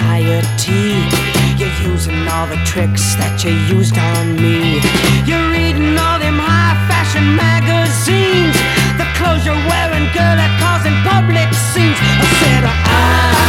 society. You're using all the tricks that you used on me. You're reading all them high fashion magazines. The clothes you're wearing, girl, are causing public scenes. I said,